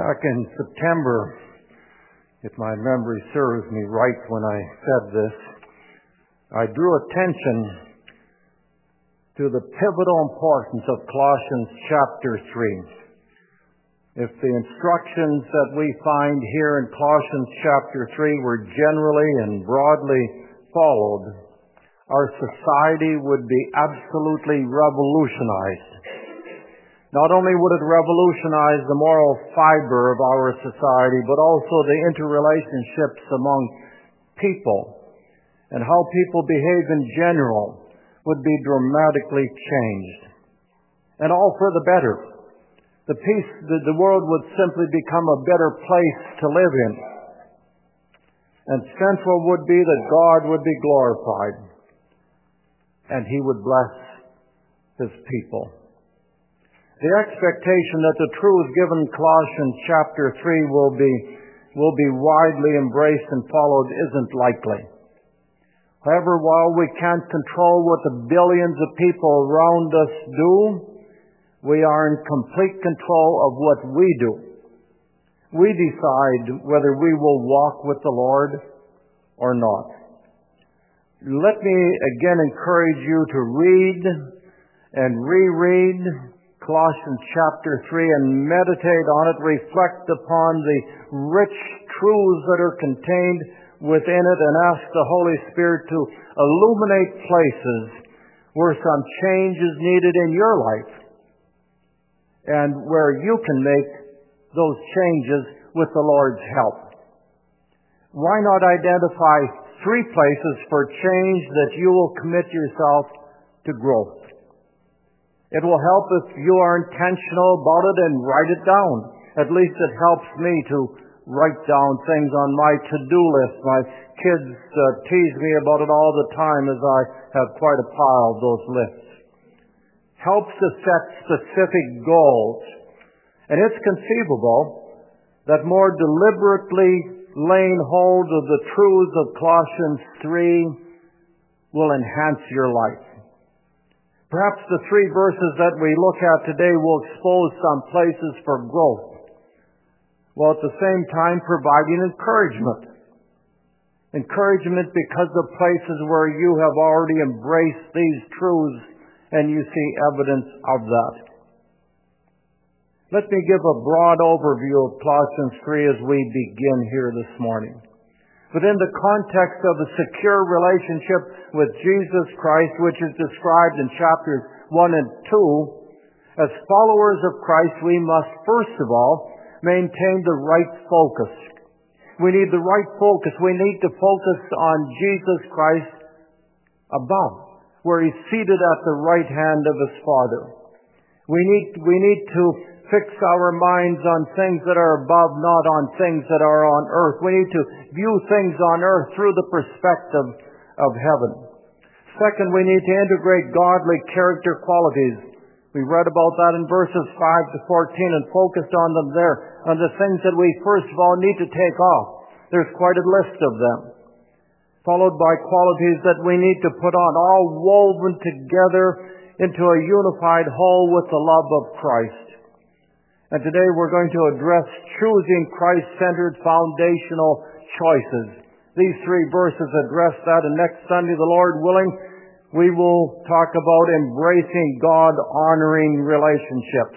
Back in September, if my memory serves me right when I said this, I drew attention to the pivotal importance of Colossians chapter 3. If the instructions that we find here in Colossians chapter 3 were generally and broadly followed, our society would be absolutely revolutionized. Not only would it revolutionize the moral fiber of our society, but also the interrelationships among people and how people behave in general would be dramatically changed. And all for the better. The world would simply become a better place to live in. And central would be that God would be glorified and He would bless His people. The expectation that the truth given in Colossians chapter 3 will be widely embraced and followed isn't likely. However, while we can't control what the billions of people around us do, we are in complete control of what we do. We decide whether we will walk with the Lord or not. Let me again encourage you to read and reread Colossians chapter 3 and meditate on it, reflect upon the rich truths that are contained within it, and ask the Holy Spirit to illuminate places where some change is needed in your life and where you can make those changes with the Lord's help. Why not identify 3 places for change that you will commit yourself to growth? It will help if you are intentional about it and write it down. At least it helps me to write down things on my to-do list. My kids tease me about it all the time as I have quite a pile of those lists. Helps to set specific goals. And it's conceivable that more deliberately laying hold of the truths of Colossians 3 will enhance your life. Perhaps the 3 verses that we look at today will expose some places for growth, while at the same time providing encouragement. Encouragement because of places where you have already embraced these truths and you see evidence of that. Let me give a broad overview of Colossians 3 as we begin here this morning. Within the context of a secure relationship with Jesus Christ, which is described in chapters 1 and 2, as followers of Christ, we must first of all maintain the right focus. We need the right focus. We need to focus on Jesus Christ above, where He's seated at the right hand of His Father. We need to fix our minds on things that are above, not on things that are on earth. We need to view things on earth through the perspective of heaven. Second, we need to integrate godly character qualities. We read about that in verses 5 to 14 and focused on them there, on the things that we first of all need to take off. There's quite a list of them. Followed by qualities that we need to put on, all woven together into a unified whole with the love of Christ. And today we're going to address choosing Christ-centered foundational choices. These 3 verses address that, and next Sunday, the Lord willing, we will talk about embracing God-honoring relationships.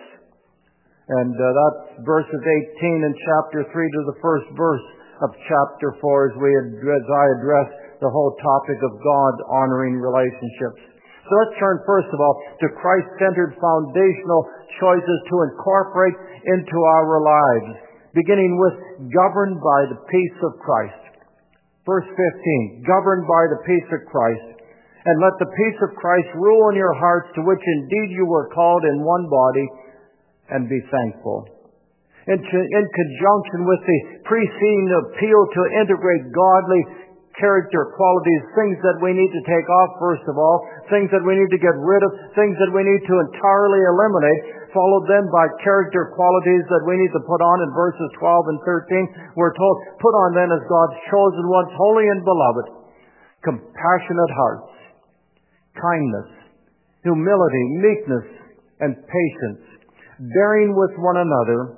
And that's verses 18 in chapter 3 to the first verse of chapter 4 as I address the whole topic of God-honoring relationships. So let's turn first of all to Christ-centered foundational choices to incorporate into our lives, beginning with governed by the peace of Christ. Verse 15, governed by the peace of Christ. And let the peace of Christ rule in your hearts, to which indeed you were called in one body, and be thankful. In conjunction with the preceding appeal to integrate godly character qualities, things that we need to take off first of all, things that we need to get rid of, things that we need to entirely eliminate, followed then by character qualities that we need to put on in verses 12 and 13. We're told, put on then as God's chosen ones, holy and beloved, compassionate hearts, kindness, humility, meekness, and patience, bearing with one another,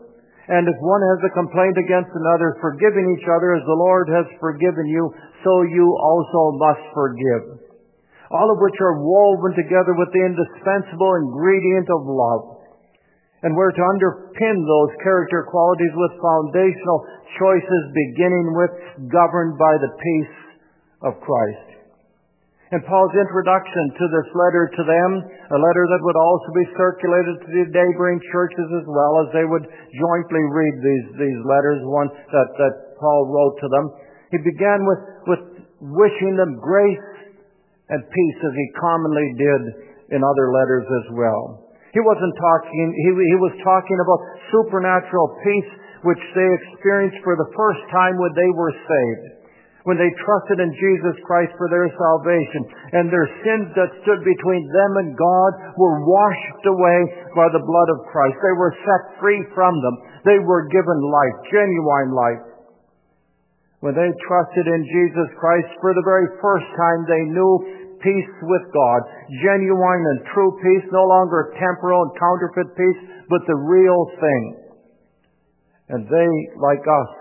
And if one has a complaint against another, forgiving each other as the Lord has forgiven you, so you also must forgive. All of which are woven together with the indispensable ingredient of love. And we're to underpin those character qualities with foundational choices, beginning with governed by the peace of Christ. And Paul's introduction to this letter to them, a letter that would also be circulated to the neighboring churches as well, as they would jointly read these letters, one that Paul wrote to them. He began with wishing them grace and peace, as he commonly did in other letters as well. He was talking about supernatural peace which they experienced for the first time when they were saved, when they trusted in Jesus Christ for their salvation, and their sins that stood between them and God were washed away by the blood of Christ. They were set free from them. They were given life, genuine life. When they trusted in Jesus Christ for the very first time, they knew peace with God, genuine and true peace, no longer temporal and counterfeit peace, but the real thing. And they, like us,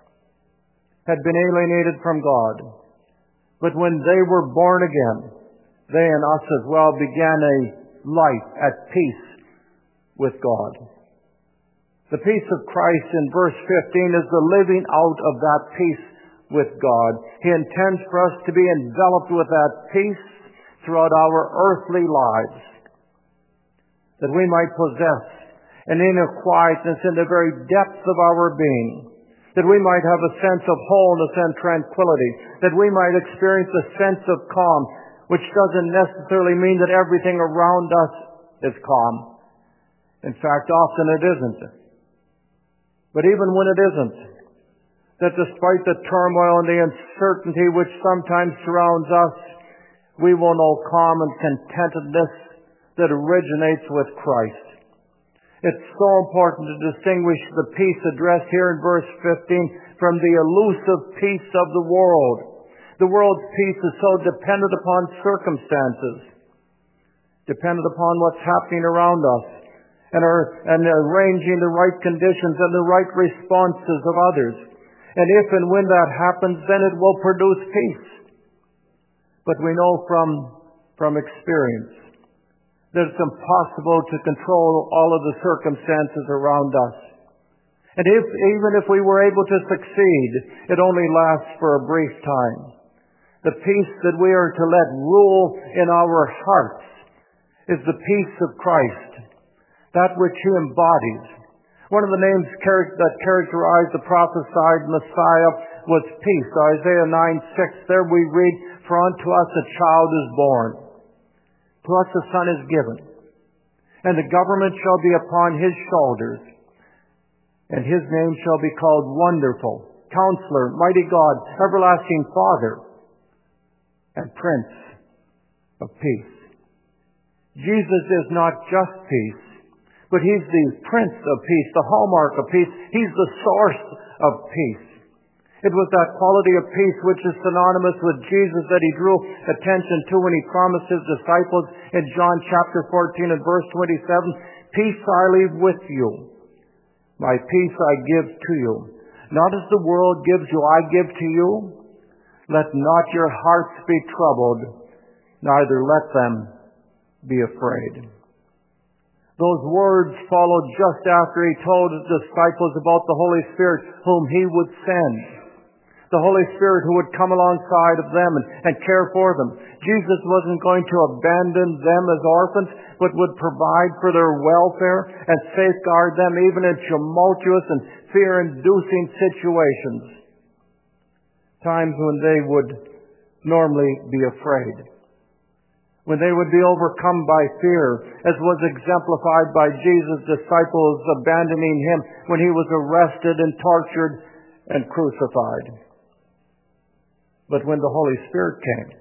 had been alienated from God. But when they were born again, they and us as well began a life at peace with God. The peace of Christ in verse 15 is the living out of that peace with God. He intends for us to be enveloped with that peace throughout our earthly lives, that we might possess an inner quietness in the very depths of our being, that we might have a sense of wholeness and tranquility, that we might experience a sense of calm, which doesn't necessarily mean that everything around us is calm. In fact, often it isn't. But even when it isn't, that despite the turmoil and the uncertainty which sometimes surrounds us, we will know calm and contentedness that originates with Christ. It's so important to distinguish the peace addressed here in verse 15 from the elusive peace of the world. The world's peace is so dependent upon circumstances, dependent upon what's happening around us, and arranging the right conditions and the right responses of others. And if and when that happens, then it will produce peace. But we know from experience that it's impossible to control all of the circumstances around us. And even if we were able to succeed, it only lasts for a brief time. The peace that we are to let rule in our hearts is the peace of Christ, that which He embodies. One of the names that characterized the prophesied Messiah was peace. Isaiah 9:6, there we read, "For unto us a child is born, to us a son is given, and the government shall be upon His shoulders, and His name shall be called Wonderful, Counselor, Mighty God, Everlasting Father, and Prince of Peace." Jesus is not just peace, but He's the Prince of Peace, the hallmark of peace. He's the source of peace. It was that quality of peace which is synonymous with Jesus that He drew attention to when He promised His disciples in John chapter 14 and verse 27, "Peace I leave with you, my peace I give to you. Not as the world gives you, I give to you. Let not your hearts be troubled, neither let them be afraid." Those words followed just after He told His disciples about the Holy Spirit whom He would send. The Holy Spirit who would come alongside of them and care for them. Jesus wasn't going to abandon them as orphans, but would provide for their welfare and safeguard them even in tumultuous and fear-inducing situations. Times when they would normally be afraid. When they would be overcome by fear, as was exemplified by Jesus' disciples abandoning Him when He was arrested and tortured and crucified. But when the Holy Spirit came,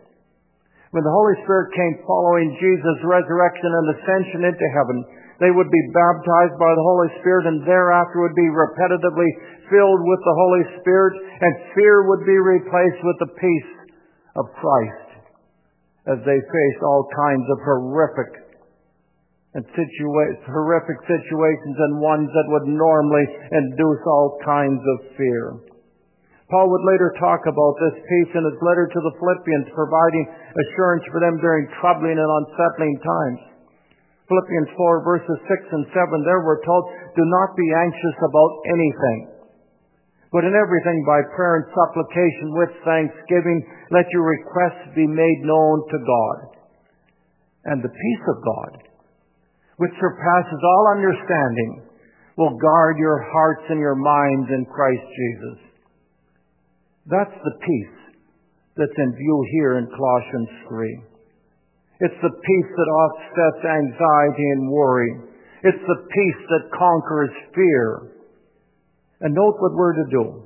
following Jesus' resurrection and ascension into heaven, they would be baptized by the Holy Spirit and thereafter would be repetitively filled with the Holy Spirit, and fear would be replaced with the peace of Christ as they faced all kinds of horrific and horrific situations and ones that would normally induce all kinds of fear. Paul would later talk about this peace in his letter to the Philippians, providing assurance for them during troubling and unsettling times. Philippians 4 verses 6 and 7, there we're told, do not be anxious about anything, but in everything by prayer and supplication with thanksgiving, let your requests be made known to God. And the peace of God, which surpasses all understanding, will guard your hearts and your minds in Christ Jesus. That's the peace that's in view here in Colossians 3. It's the peace that offsets anxiety and worry. It's the peace that conquers fear. And note what we're to do.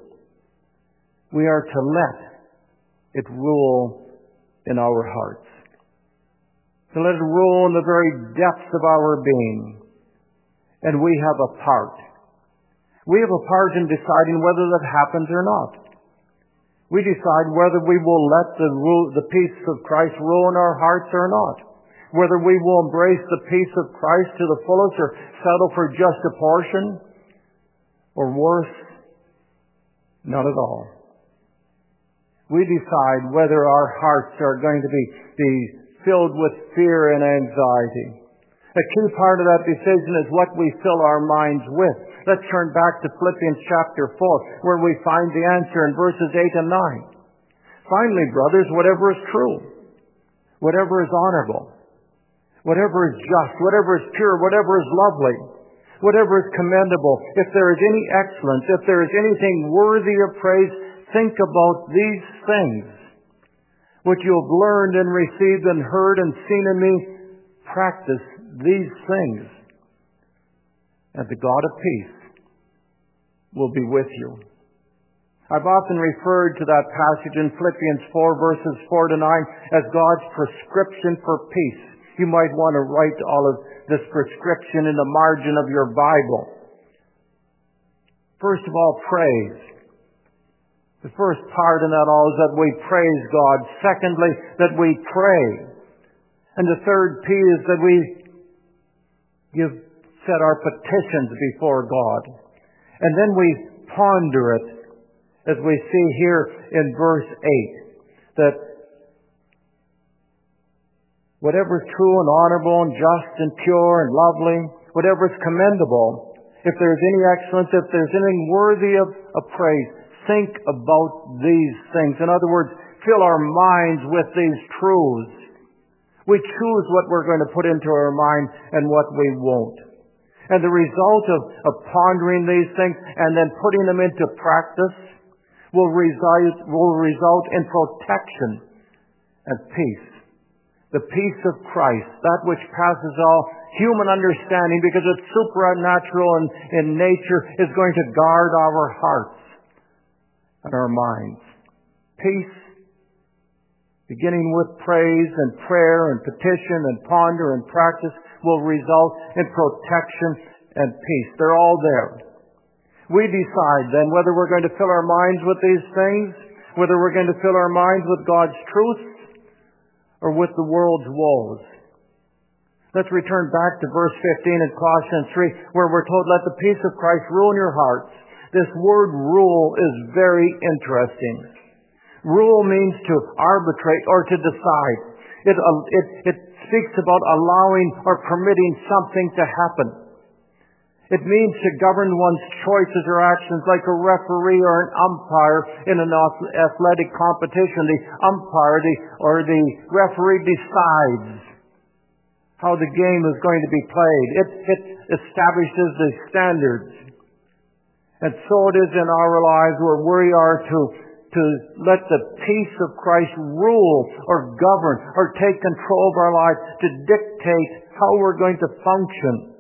We are to let it rule in our hearts. To let it rule in the very depths of our being. And we have a part. We have a part in deciding whether that happens or not. We decide whether we will let the peace of Christ rule in our hearts or not. Whether we will embrace the peace of Christ to the fullest or settle for just a portion, or worse, not at all. We decide whether our hearts are going to be filled with fear and anxiety. A key part of that decision is what we fill our minds with. Let's turn back to Philippians chapter 4, where we find the answer in verses 8 and 9. Finally, brothers, whatever is true, whatever is honorable, whatever is just, whatever is pure, whatever is lovely, whatever is commendable, if there is any excellence, if there is anything worthy of praise, think about these things, which you have learned and received and heard and seen in me. Practice these things, and the God of peace will be with you. I've often referred to that passage in Philippians 4 verses 4 to 9 as God's prescription for peace. You might want to write all of this prescription in the margin of your Bible. First of all, praise. The first part in that all is that we praise God. Secondly, that we pray. And the third P is that we set our petitions before God. And then we ponder it, as we see here in verse 8, that whatever is true and honorable and just and pure and lovely, whatever is commendable, if there's any excellence, if there's anything worthy of praise, think about these things. In other words, fill our minds with these truths. We choose what we're going to put into our mind and what we won't. And the result of pondering these things and then putting them into practice will result in protection and peace. The peace of Christ, that which passes all human understanding because it's supernatural in nature, is going to guard our hearts and our minds. Peace, beginning with praise and prayer and petition and ponder and practice, will result in protection and peace. They're all there. We decide then whether we're going to fill our minds with these things, whether we're going to fill our minds with God's truth or with the world's woes. Let's return back to verse 15 in Colossians 3, where we're told, let the peace of Christ rule in your hearts. This word rule is very interesting. Rule means to arbitrate or to decide. It speaks about allowing or permitting something to happen. It means to govern one's choices or actions like a referee or an umpire in an athletic competition. The umpire or the referee decides how the game is going to be played. It establishes the standards. And so it is in our lives where we are to let the peace of Christ rule or govern or take control of our lives, to dictate how we're going to function.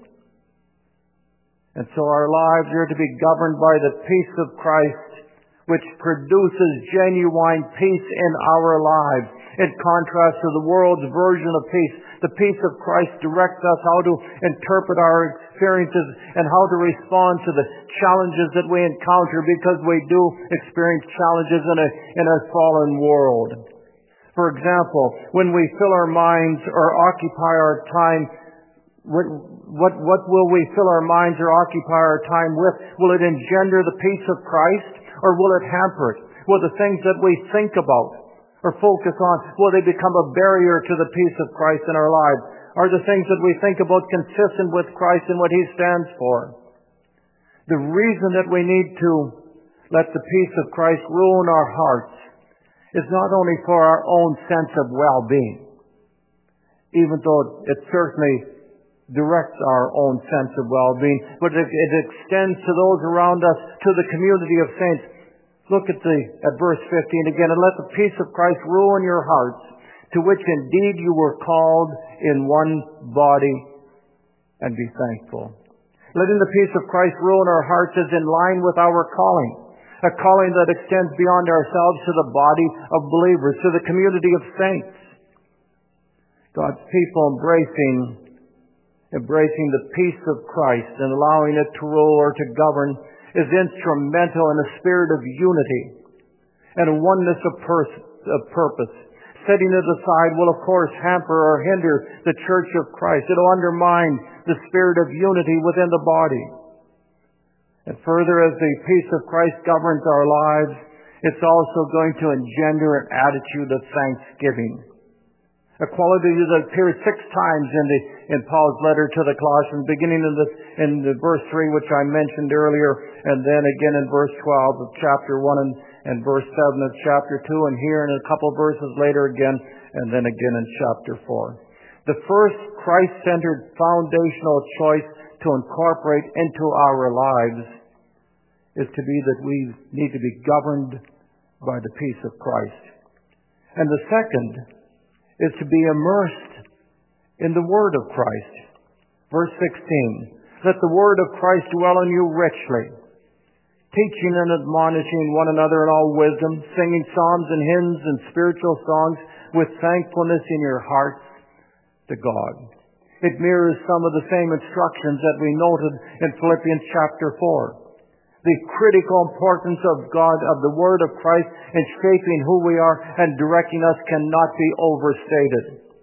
And so our lives are to be governed by the peace of Christ, which produces genuine peace in our lives. In contrast to the world's version of peace, the peace of Christ directs us how to interpret our experiences and how to respond to the challenges that we encounter, because we do experience challenges in a fallen world. For example, when we fill our minds or occupy our time What will we fill our minds or occupy our time with? Will it engender the peace of Christ, or will it hamper it? Will the things that we think about or focus on, will they become a barrier to the peace of Christ in our lives? Are the things that we think about consistent with Christ and what He stands for? The reason that we need to let the peace of Christ rule in our hearts is not only for our own sense of well-being, even though it certainly directs our own sense of well-being, but it extends to those around us, to the community of saints. Look at verse 15 again. And let the peace of Christ rule in your hearts, to which indeed you were called in one body, and be thankful. Letting the peace of Christ rule in our hearts is in line with our calling, a calling that extends beyond ourselves to the body of believers, to the community of saints. God's people embracing the peace of Christ and allowing it to rule or to govern is instrumental in a spirit of unity and a oneness of purpose. Setting it aside will, of course, hamper or hinder the church of Christ. It will undermine the spirit of unity within the body. And further, as the peace of Christ governs our lives, it's also going to engender an attitude of thanksgiving. A quality that appears 6 times in Paul's letter to the Colossians, beginning in verse 3, which I mentioned earlier, and then again in verse 12 of chapter 1 and verse 7 of chapter 2, and here in a couple verses later again, and then again in chapter 4. The first Christ-centered foundational choice to incorporate into our lives is to be that we need to be governed by the peace of Christ. And the second is to be immersed in the Word of Christ. Verse 16, let the Word of Christ dwell in you richly, teaching and admonishing one another in all wisdom, singing psalms and hymns and spiritual songs with thankfulness in your hearts to God. It mirrors some of the same instructions that we noted in Philippians chapter 4. The critical importance of God, of the Word of Christ in shaping who we are and directing us cannot be overstated.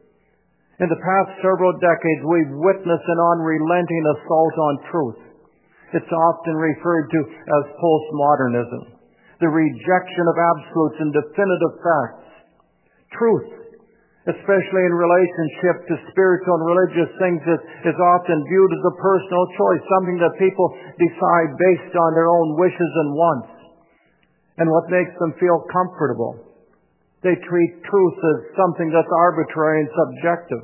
In the past several decades, we've witnessed an unrelenting assault on truth. It's often referred to as postmodernism, the rejection of absolutes and definitive facts. Truth, especially in relationship to spiritual and religious things, is often viewed as a personal choice, something that people decide based on their own wishes and wants and what makes them feel comfortable. They treat truth as something that's arbitrary and subjective.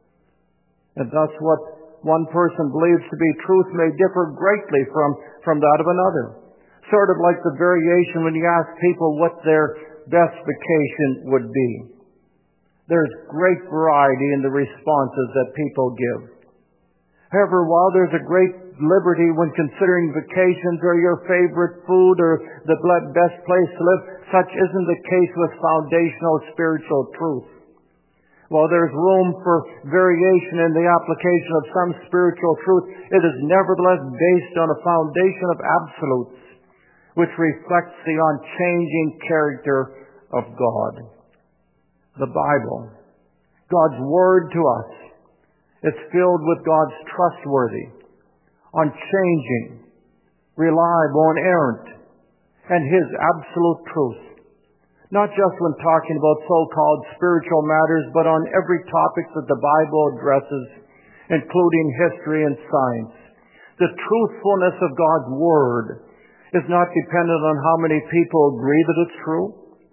And thus what one person believes to be truth may differ greatly from that of another. Sort of like the variation when you ask people what their best vacation would be. There's great variety in the responses that people give. However, while there's a great liberty when considering vacations or your favorite food or the best place to live, such isn't the case with foundational spiritual truth. While there's room for variation in the application of some spiritual truth, it is nevertheless based on a foundation of absolutes, which reflects the unchanging character of God. The Bible, God's Word to us, is filled with God's trustworthy, unchanging, reliable, inerrant, and His absolute truth. Not just when talking about so-called spiritual matters, but on every topic that the Bible addresses, including history and science. The truthfulness of God's Word is not dependent on how many people agree that it's true,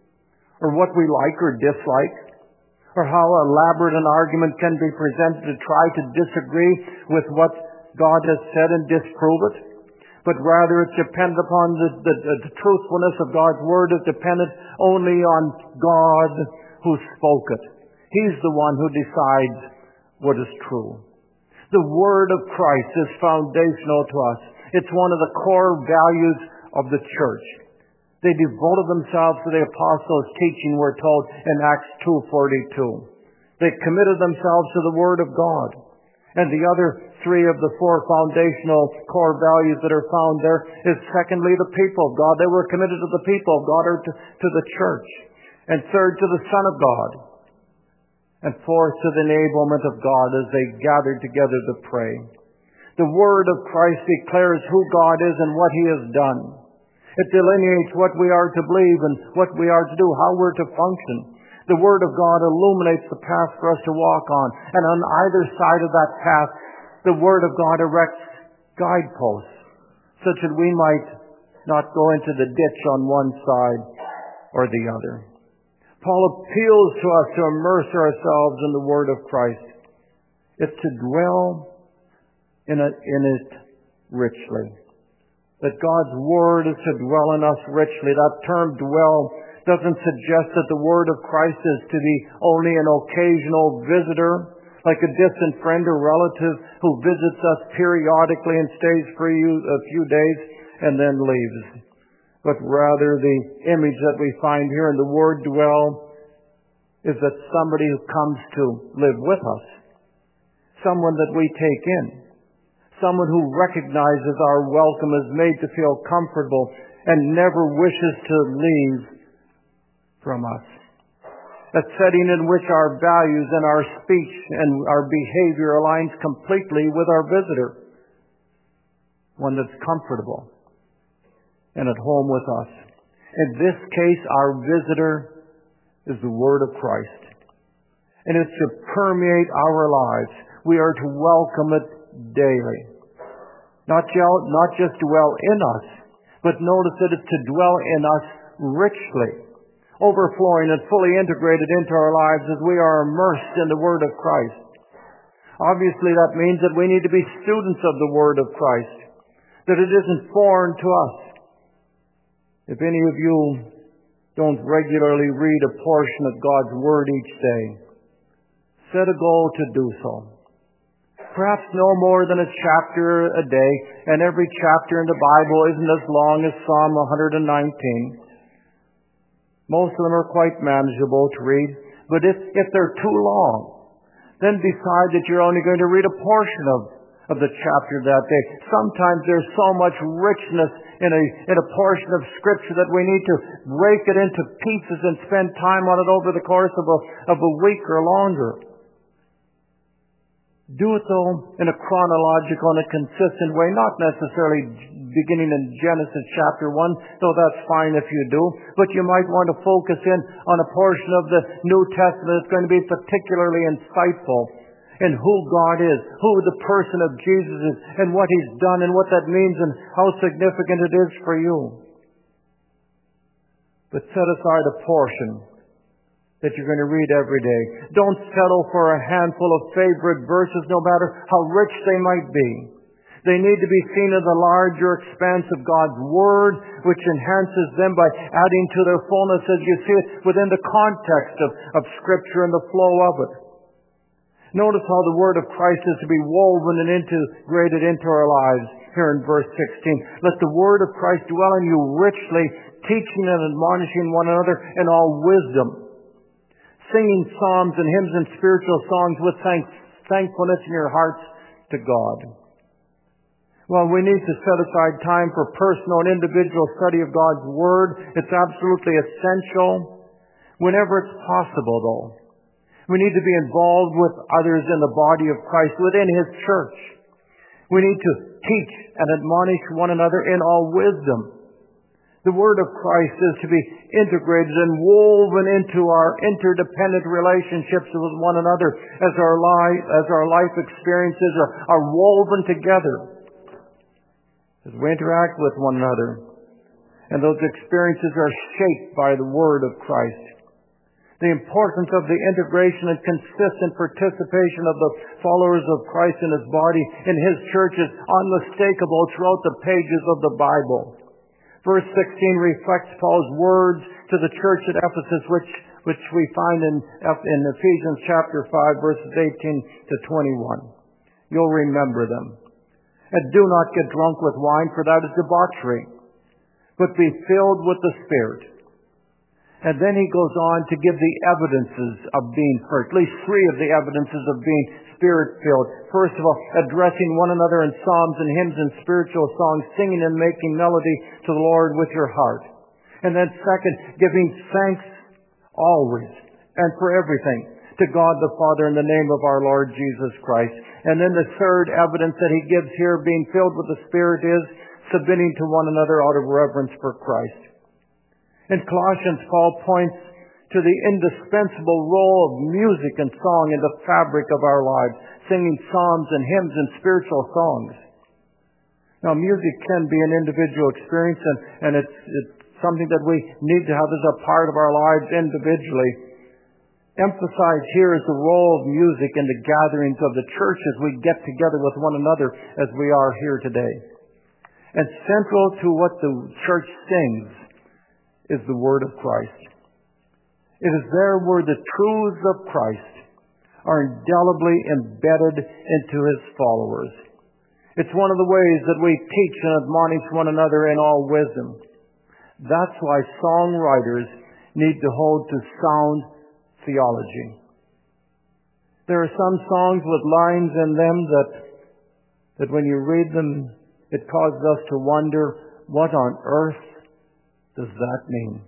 or what we like or dislike, or how elaborate an argument can be presented to try to disagree with what God has said and disprove it. But rather it's dependent upon the truthfulness of God's Word is dependent only on God who spoke it. He's the one who decides what is true. The Word of Christ is foundational to us. It's one of the core values of the church. They devoted themselves to the apostles' teaching, we're told in Acts 2:42. They committed themselves to the Word of God. And the other 3 of the 4 foundational core values that are found there is secondly the people of God. They were committed to the people of God or to the church. And third, to the Son of God. and forth to the enablement of God as they gathered together to pray. The Word of Christ declares who God is and what He has done. It delineates what we are to believe and what we are to do, how we're to function. The Word of God illuminates the path for us to walk on, and on either side of that path, the Word of God erects guideposts, such that we might not go into the ditch on one side or the other. Paul appeals to us to immerse ourselves in the Word of Christ. It's to dwell in it richly. That God's Word is to dwell in us richly. That term dwell doesn't suggest that the Word of Christ is to be only an occasional visitor, like a distant friend or relative who visits us periodically and stays for a few days and then leaves. But rather the image that we find here in the word dwell is that somebody who comes to live with us, someone that we take in, someone who recognizes our welcome, is made to feel comfortable, and never wishes to leave from us. A setting in which our values and our speech and our behavior aligns completely with our visitor. One that's comfortable and at home with us. In this case, our visitor is the Word of Christ. And it's to permeate our lives. We are to welcome it daily. Not just dwell in us, but notice that it's to dwell in us richly, overflowing and fully integrated into our lives as we are immersed in the Word of Christ. Obviously, that means that we need to be students of the Word of Christ, that it isn't foreign to us. If any of you don't regularly read a portion of God's Word each day, set a goal to do so. Perhaps no more than a chapter a day, and every chapter in the Bible isn't as long as Psalm 119. Most of them are quite manageable to read, but if they're too long, then decide that you're only going to read a portion of the chapter that day. Sometimes there's so much richness in a portion of Scripture that we need to break it into pieces and spend time on it over the course of a week or longer. Do it, though, in a chronological and a consistent way, not necessarily beginning in Genesis chapter 1, though that's fine if you do, but you might want to focus in on a portion of the New Testament that's going to be particularly insightful in who God is, who the person of Jesus is, and what He's done, and what that means, and how significant it is for you. But set aside a portion that you're going to read every day. Don't settle for a handful of favorite verses, no matter how rich they might be. They need to be seen in the larger expanse of God's Word, which enhances them by adding to their fullness as you see it within the context of Scripture and the flow of it. Notice how the Word of Christ is to be woven and integrated into our lives here in verse 16. Let the Word of Christ dwell in you richly, teaching and admonishing one another in all wisdom, singing psalms and hymns and spiritual songs with thankfulness in your hearts to God. Well, we need to set aside time for personal and individual study of God's Word. It's absolutely essential whenever it's possible, though. We need to be involved with others in the body of Christ within His church. We need to teach and admonish one another in all wisdom. The Word of Christ is to be integrated and woven into our interdependent relationships with one another as our life experiences are woven together, as we interact with one another. And those experiences are shaped by the Word of Christ. The importance of the integration and consistent participation of the followers of Christ in His body, in His church, is unmistakable throughout the pages of the Bible. Verse 16 reflects Paul's words to the church at Ephesus, which we find in Ephesians chapter 5, verses 18 to 21. You'll remember them. And do not get drunk with wine, for that is debauchery, but be filled with the Spirit. And then he goes on to give the evidences of being, or at least three of the evidences of being Spirit-filled. First of all, addressing one another in psalms and hymns and spiritual songs, singing and making melody to the Lord with your heart. And then second, giving thanks always and for everything, to God the Father in the name of our Lord Jesus Christ. And then the third evidence that he gives here, being filled with the Spirit, is submitting to one another out of reverence for Christ. In Colossians, Paul points to the indispensable role of music and song in the fabric of our lives, singing psalms and hymns and spiritual songs. Now, music can be an individual experience, and it's something that we need to have as a part of our lives individually. Emphasized here is the role of music in the gatherings of the church as we get together with one another as we are here today. And central to what the church sings is the Word of Christ. It is there where the truths of Christ are indelibly embedded into His followers. It's one of the ways that we teach and admonish one another in all wisdom. That's why songwriters need to hold to sound theology. There are some songs with lines in them that when you read them, it causes us to wonder, what on earth does that mean?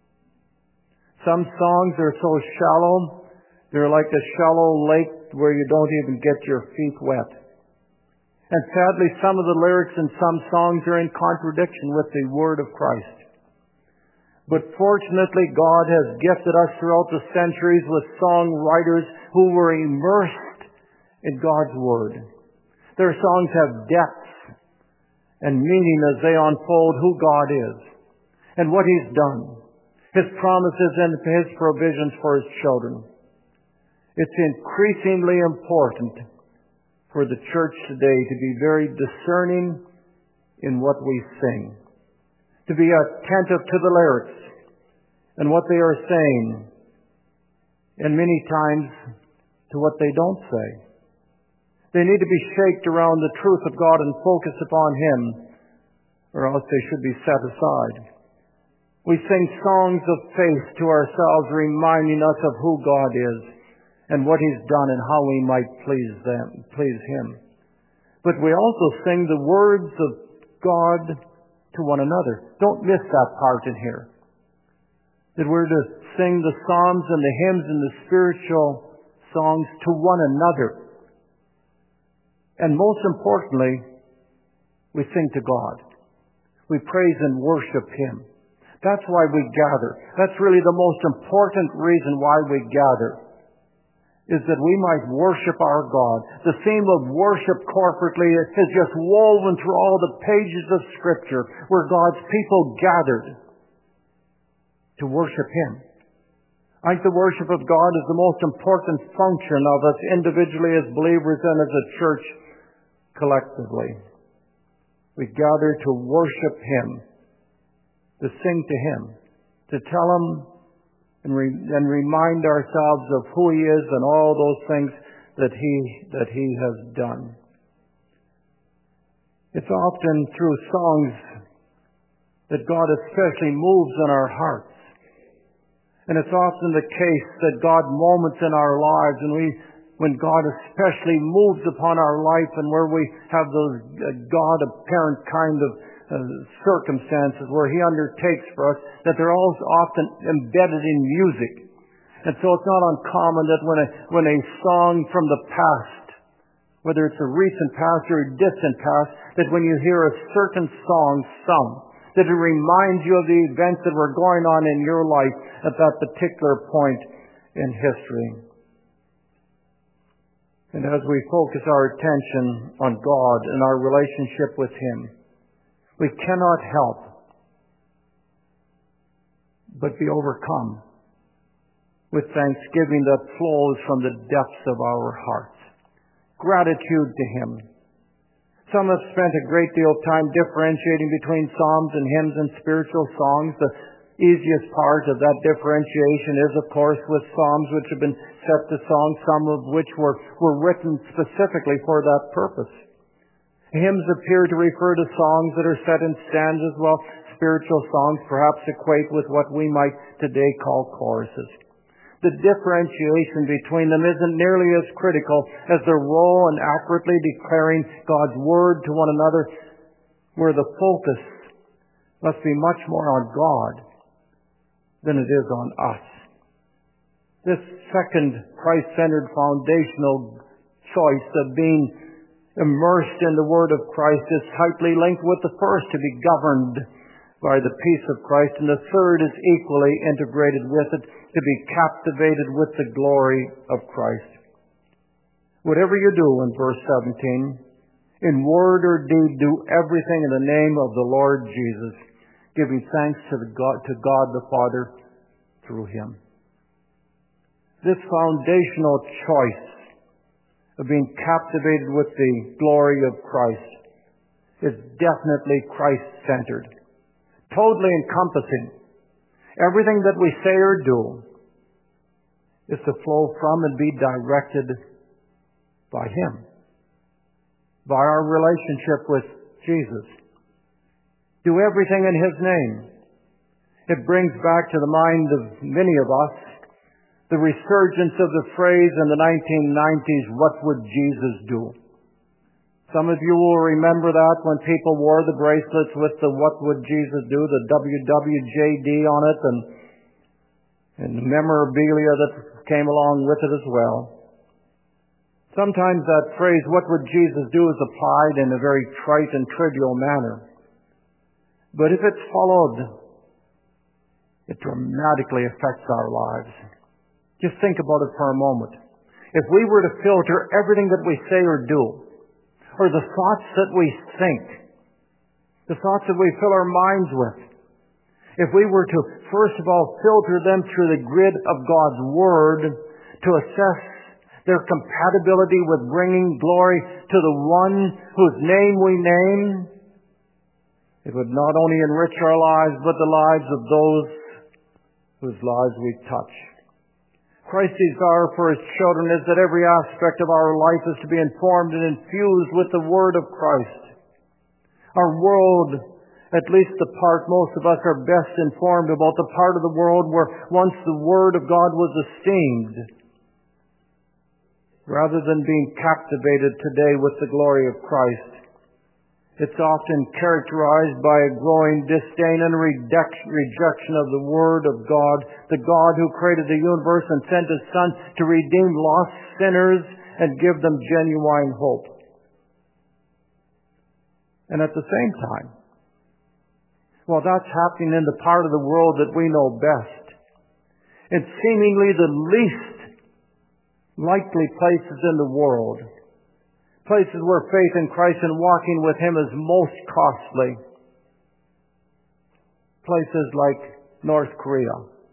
Some songs are so shallow, they're like a shallow lake where you don't even get your feet wet. And sadly, some of the lyrics in some songs are in contradiction with the Word of Christ. But fortunately, God has gifted us throughout the centuries with songwriters who were immersed in God's Word. Their songs have depth and meaning as they unfold who God is and what He's done, His promises and His provisions for His children. It's increasingly important for the church today to be very discerning in what we sing, to be attentive to the lyrics and what they are saying, and many times to what they don't say. They need to be shaped around the truth of God and focus upon Him, or else they should be set aside. We sing songs of faith to ourselves, reminding us of who God is and what He's done and how we might please Him. But we also sing the words of God to one another. Don't miss that part in here. That we're to sing the psalms and the hymns and the spiritual songs to one another. And most importantly, we sing to God. We praise and worship Him. That's why we gather. That's really the most important reason why we gather, is that we might worship our God. The theme of worship corporately is just woven through all the pages of Scripture where God's people gathered to worship Him. I think the worship of God is the most important function of us individually as believers and as a church collectively. We gather to worship Him, to sing to Him, to tell Him and remind ourselves of who He is and all those things that He has done. It's often through songs that God especially moves in our hearts. And it's often the case that God moments in our lives when God especially moves upon our life and where we have those God-apparent kind of circumstances where He undertakes for us, that they're all often embedded in music. And so it's not uncommon that when a song from the past, whether it's a recent past or a distant past, that when you hear a certain song sung, that it reminds you of the events that were going on in your life at that particular point in history. And as we focus our attention on God and our relationship with Him, we cannot help but be overcome with thanksgiving that flows from the depths of our hearts. Gratitude to Him. Some have spent a great deal of time differentiating between psalms and hymns and spiritual songs. The easiest part of that differentiation is, of course, with psalms which have been set to song, some of which were written specifically for that purpose. Hymns appear to refer to songs that are set in stanzas, while spiritual songs perhaps equate with what we might today call choruses. The differentiation between them isn't nearly as critical as their role in accurately declaring God's Word to one another, where the focus must be much more on God than it is on us. This second Christ-centered foundational choice of being immersed in the Word of Christ is tightly linked with the first, to be governed by the peace of Christ, and the third is equally integrated with it, to be captivated with the glory of Christ. Whatever you do, in verse 17, in word or deed, do everything in the name of the Lord Jesus, giving thanks to God the Father through Him. This foundational choice of being captivated with the glory of Christ is definitely Christ-centered, totally encompassing. Everything that we say or do is to flow from and be directed by Him, by our relationship with Jesus. Do everything in His name. It brings back to the mind of many of us the resurgence of the phrase in the 1990s, "What would Jesus do?" Some of you will remember that when people wore the bracelets with the "What would Jesus do?" the WWJD on it, and the memorabilia that came along with it as well. Sometimes that phrase, "What would Jesus do?" is applied in a very trite and trivial manner. But if it's followed, it dramatically affects our lives. Just think about it for a moment. If we were to filter everything that we say or do, or the thoughts that we think, the thoughts that we fill our minds with, if we were to, first of all, filter them through the grid of God's Word to assess their compatibility with bringing glory to the one whose name we name, it would not only enrich our lives, but the lives of those whose lives we touch. Christ's desire for His children is that every aspect of our life is to be informed and infused with the Word of Christ. Our world, at least the part most of us are best informed about, the part of the world where once the Word of God was esteemed, rather than being captivated today with the glory of Christ, it's often characterized by a growing disdain and rejection of the Word of God, the God who created the universe and sent His Son to redeem lost sinners and give them genuine hope. And at the same time, while that's happening in the part of the world that we know best, in seemingly the least likely places in the world, places where faith in Christ and walking with Him is most costly. Places like North Korea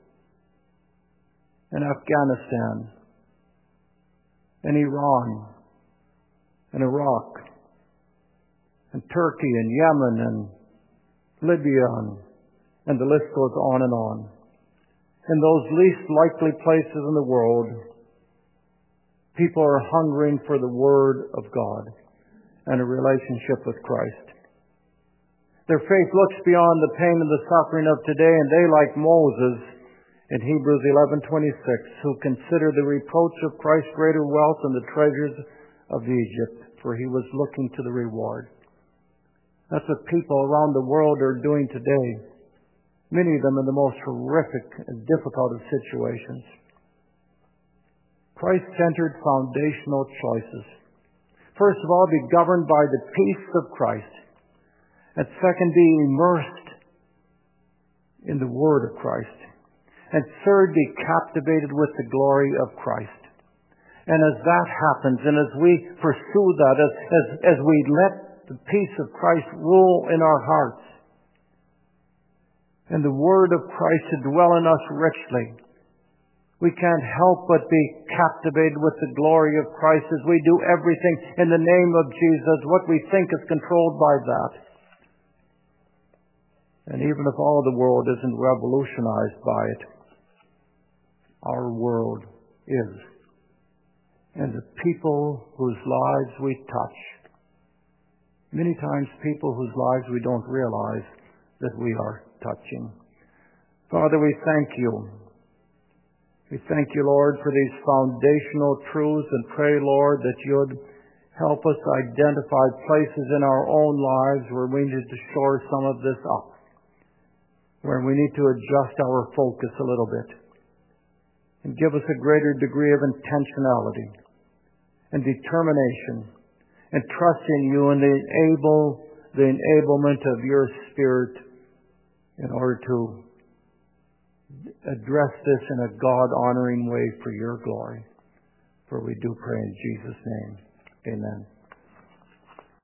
and Afghanistan and Iran and Iraq and Turkey and Yemen and Libya and the list goes on and on. In those least likely places in the world, people are hungering for the Word of God and a relationship with Christ. Their faith looks beyond the pain and the suffering of today, and they, like Moses in Hebrews 11:26, who consider the reproach of Christ greater wealth than the treasures of Egypt, for he was looking to the reward. That's what people around the world are doing today, many of them in the most horrific and difficult of situations. Christ-centered foundational choices. First of all, be governed by the peace of Christ. And second, be immersed in the Word of Christ. And third, be captivated with the glory of Christ. And as that happens, and as we pursue that, as we let the peace of Christ rule in our hearts, and the Word of Christ to dwell in us richly, we can't help but be captivated with the glory of Christ as we do everything in the name of Jesus. What we think is controlled by that. And even if all the world isn't revolutionized by it, our world is. And the people whose lives we touch, many times people whose lives we don't realize that we are touching. Father, we thank You. We thank You, Lord, for these foundational truths, and pray, Lord, that You'd help us identify places in our own lives where we need to shore some of this up, where we need to adjust our focus a little bit. and give us a greater degree of intentionality and determination and trust in you and the enablement of your Spirit in order to address this in a God-honoring way for your glory. For we do pray in Jesus' name. Amen.